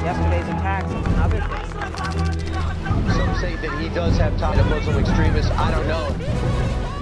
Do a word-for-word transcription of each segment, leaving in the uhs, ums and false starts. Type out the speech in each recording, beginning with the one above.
yesterday's attacks, among other things. Some say that he does have ties to Muslim extremists. I don't know.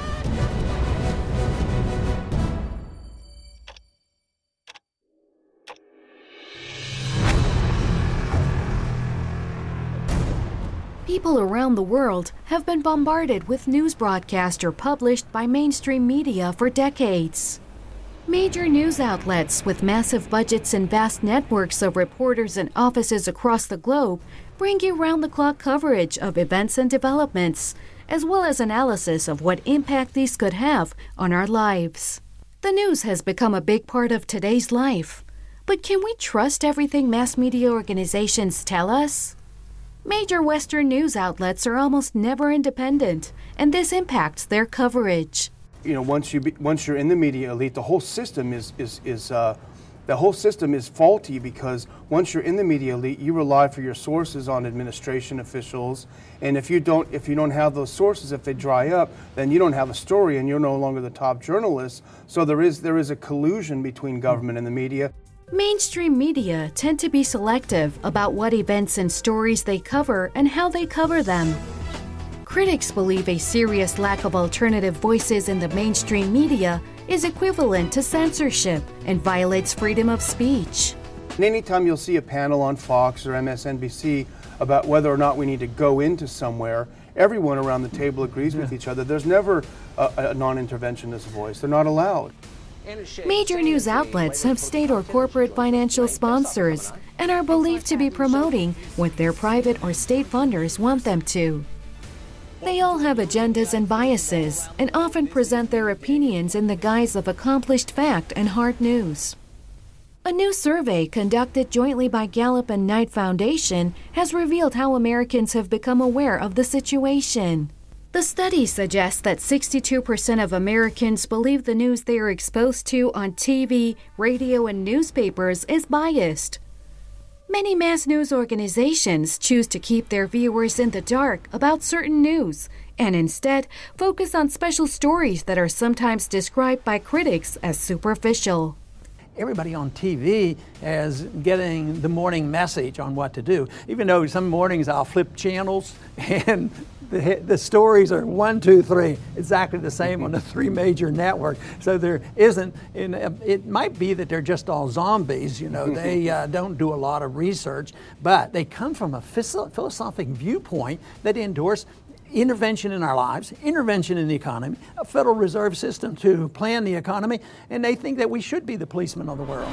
People around the world have been bombarded with news broadcasts published by mainstream media for decades. Major news outlets with massive budgets and vast networks of reporters and offices across the globe bring you round-the-clock coverage of events and developments, as well as analysis of what impact these could have on our lives. The news has become a big part of today's life. But can we trust everything mass media organizations tell us? Major Western news outlets are almost never independent, and this impacts their coverage. You know, once you be, once you're in the media elite, the whole system is is is uh, the whole system is faulty, because once you're in the media elite, you rely for your sources on administration officials, and if you don't if you don't have those sources, if they dry up, then you don't have a story, and you're no longer the top journalist. So there is there is a collusion between government and the media. Mainstream media tend to be selective about what events and stories they cover and how they cover them. Critics believe a serious lack of alternative voices in the mainstream media is equivalent to censorship and violates freedom of speech. And anytime you'll see a panel on Fox or M S N B C about whether or not we need to go into somewhere, everyone around the table agrees yeah. with each other. There's never a, a non-interventionist voice. They're not allowed. Major news outlets have state or corporate financial sponsors and are believed to be promoting what their private or state funders want them to. They all have agendas and biases and often present their opinions in the guise of accomplished fact and hard news. A new survey conducted jointly by Gallup and Knight Foundation has revealed how Americans have become aware of the situation. The study suggests that sixty-two percent of Americans believe the news they are exposed to on T V, radio, and newspapers is biased. Many mass news organizations choose to keep their viewers in the dark about certain news and instead focus on special stories that are sometimes described by critics as superficial. Everybody on T V is getting the morning message on what to do. Even though some mornings I'll flip channels and the, the stories are one, two, three, exactly the same on the three major networks. So there isn't, in, it might be that they're just all zombies, you know, they uh, don't do a lot of research, but they come from a philosophic viewpoint that endorse intervention in our lives, intervention in the economy, a Federal Reserve System to plan the economy, and they think that we should be the policemen of the world.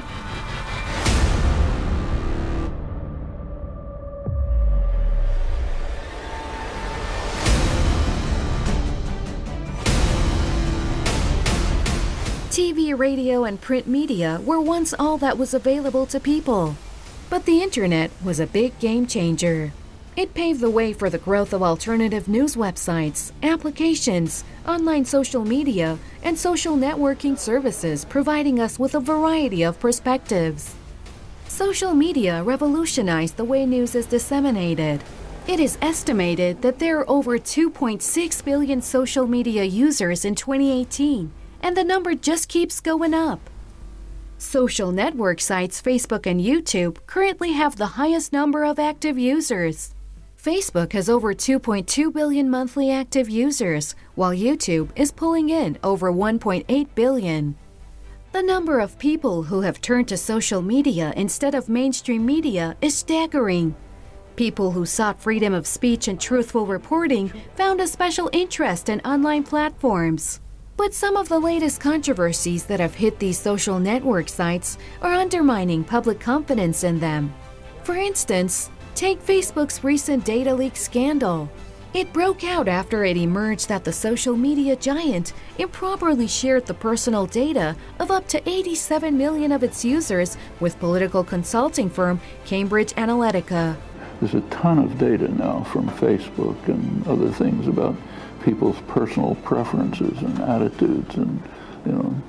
T V, radio, and print media were once all that was available to people. But the internet was a big game changer. It paved the way for the growth of alternative news websites, applications, online social media, and social networking services, providing us with a variety of perspectives. Social media revolutionized the way news is disseminated. It is estimated that there are over two point six billion social media users in twenty eighteen, and the number just keeps going up. Social network sites Facebook and YouTube currently have the highest number of active users. Facebook has over two point two billion monthly active users, while YouTube is pulling in over one point eight billion. The number of people who have turned to social media instead of mainstream media is staggering. People who sought freedom of speech and truthful reporting found a special interest in online platforms. But some of the latest controversies that have hit these social network sites are undermining public confidence in them. For instance, take Facebook's recent data leak scandal. It broke out after it emerged that the social media giant improperly shared the personal data of up to eighty-seven million of its users with political consulting firm Cambridge Analytica. There's a ton of data now from Facebook and other things about people's personal preferences and attitudes and, you know,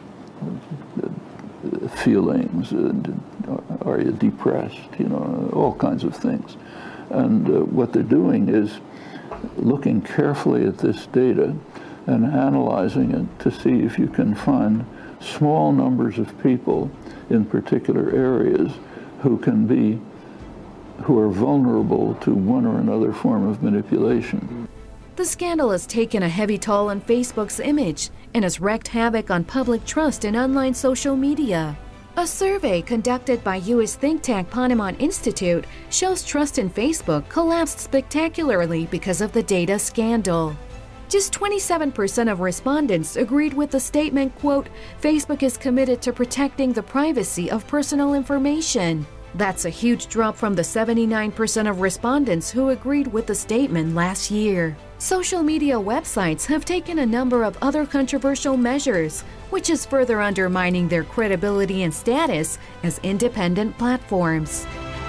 the, the feelings, and are you depressed, you know, all kinds of things. And uh, what they're doing is looking carefully at this data and analyzing it to see if you can find small numbers of people in particular areas who can be who are vulnerable to one or another form of manipulation. The scandal has taken a heavy toll on Facebook's image and has wreaked havoc on public trust in online social media. A survey conducted by U S think tank Ponemon Institute shows trust in Facebook collapsed spectacularly because of the data scandal. Just twenty-seven percent of respondents agreed with the statement, quote, "Facebook is committed to protecting the privacy of personal information." That's a huge drop from the seventy-nine percent of respondents who agreed with the statement last year. Social media websites have taken a number of other controversial measures, which is further undermining their credibility and status as independent platforms.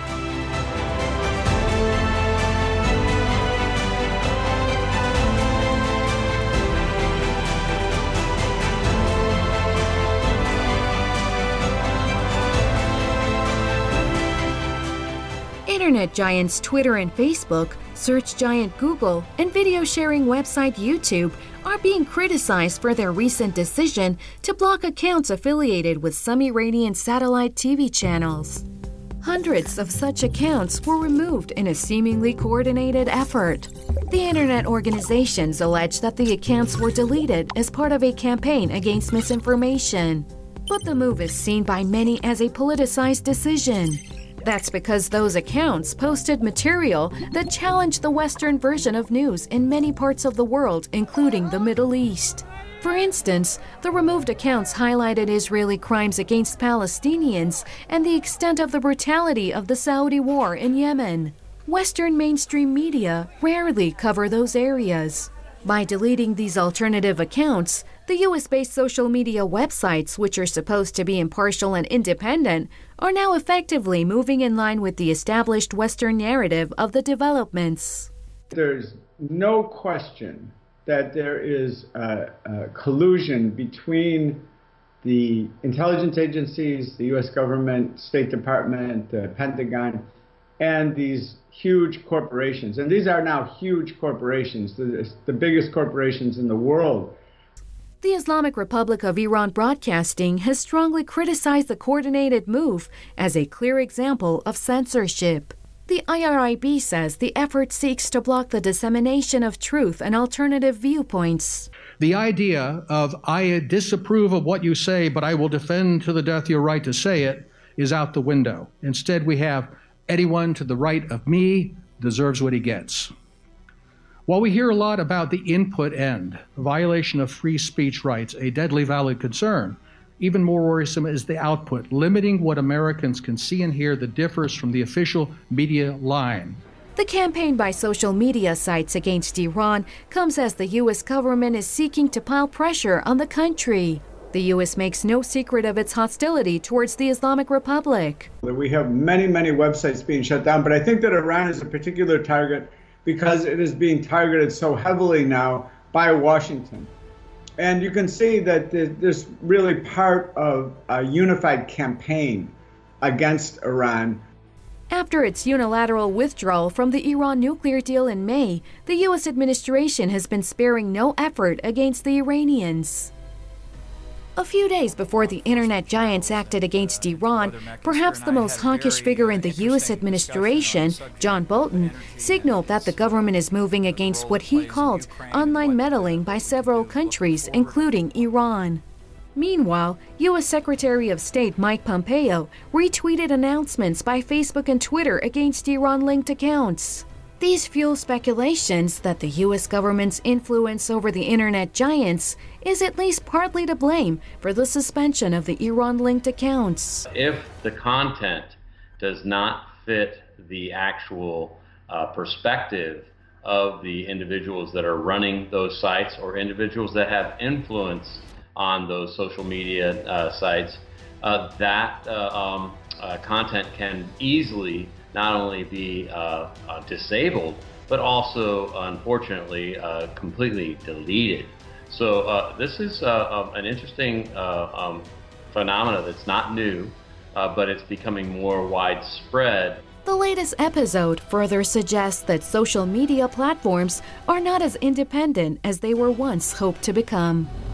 Internet giants Twitter and Facebook, search giant Google, and video sharing website YouTube are being criticized for their recent decision to block accounts affiliated with some Iranian satellite T V channels. Hundreds of such accounts were removed in a seemingly coordinated effort. The internet organizations allege that the accounts were deleted as part of a campaign against misinformation. But the move is seen by many as a politicized decision. That's because those accounts posted material that challenged the Western version of news in many parts of the world, including the Middle East. For instance, the removed accounts highlighted Israeli crimes against Palestinians and the extent of the brutality of the Saudi war in Yemen. Western mainstream media rarely cover those areas. By deleting these alternative accounts, the U S-based social media websites, which are supposed to be impartial and independent, are now effectively moving in line with the established Western narrative of the developments. There's no question that there is a, a collusion between the intelligence agencies, the U S government, State Department, the Pentagon, and these huge corporations. And these are now huge corporations, the, the biggest corporations in the world. The Islamic Republic of Iran Broadcasting has strongly criticized the coordinated move as a clear example of censorship. The I R I B says the effort seeks to block the dissemination of truth and alternative viewpoints. The idea of, I disapprove of what you say, but I will defend to the death your right to say it, is out the window. Instead, we have anyone to the right of me deserves what he gets. While we hear a lot about the input end, violation of free speech rights, a deadly valid concern, even more worrisome is the output, limiting what Americans can see and hear that differs from the official media line. The campaign by social media sites against Iran comes as the U S government is seeking to pile pressure on the country. The U S makes no secret of its hostility towards the Islamic Republic. We have many, many websites being shut down, but I think that Iran is a particular target because it is being targeted so heavily now by Washington. And you can see that there's really part of a unified campaign against Iran. After its unilateral withdrawal from the Iran nuclear deal in May, the U S administration has been sparing no effort against the Iranians. A few days before the internet giants acted against Iran, perhaps the most hawkish figure in the U S administration, John Bolton, signaled that the government is moving against what he called online meddling by several countries, including Iran. Meanwhile, U S Secretary of State Mike Pompeo retweeted announcements by Facebook and Twitter against Iran-linked accounts. These fuel speculations that the U S government's influence over the internet giants is at least partly to blame for the suspension of the Iran-linked accounts. If the content does not fit the actual uh, perspective of the individuals that are running those sites or individuals that have influence on those social media uh, sites, uh, that uh, um, uh, content can easily not only be uh, uh, disabled, but also, unfortunately, uh, completely deleted. So uh, this is uh, an interesting uh, um, phenomena that's not new, uh, but it's becoming more widespread. The latest episode further suggests that social media platforms are not as independent as they were once hoped to become.